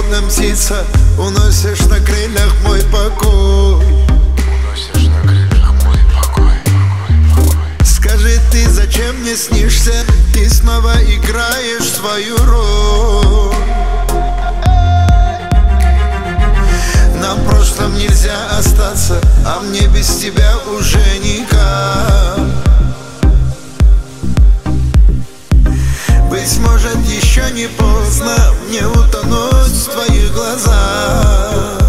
словно птица, уносишь на крыльях мой покой. Уносишь на крыльях мой покой. Скажи ты, зачем мне снишься? Ты снова играешь свою роль. Нам в прошлом нельзя остаться, а мне без тебя уже никак. Быть может, еще не поздно мне утонуть в твоих глазах.